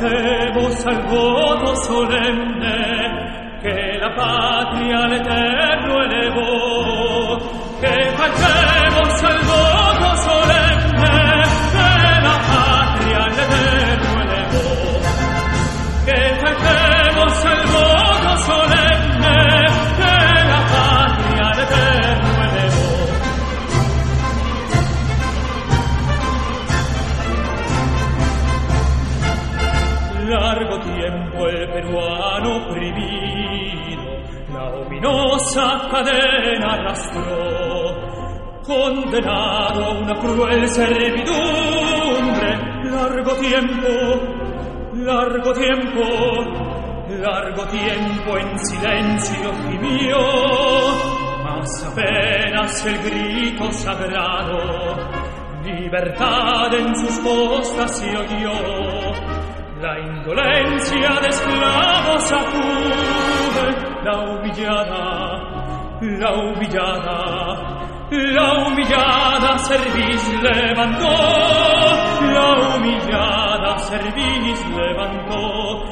faltemos al voto solemne que la patria al eterno elevó, que faltemos al voto solemne que la patria al eterno elevó, que faltemos al voto solemne que la patria al eterno elevó. Largo tiempo el peruano oprimido la ominosa cadena arrastró, condenado a una cruel servidumbre. Largo tiempo en silencio gimió, mas apenas el grito sagrado, libertad en sus costas se oyó. La indolencia de esclavos sacude, la humillada cerviz levantó, la humillada cerviz levantó,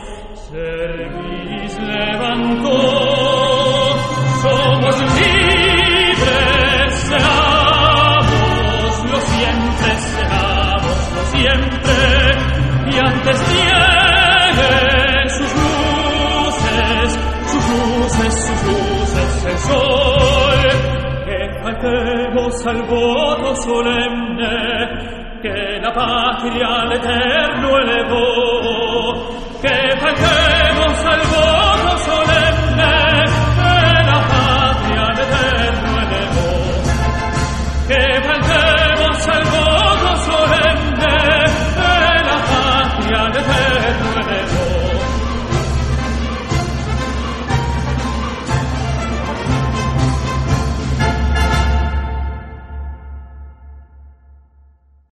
somos libres, seamos lo siempre, y antes niegue sus luces el sol, que faltemos al voto solemne que la patria al eterno elevó, que faltemos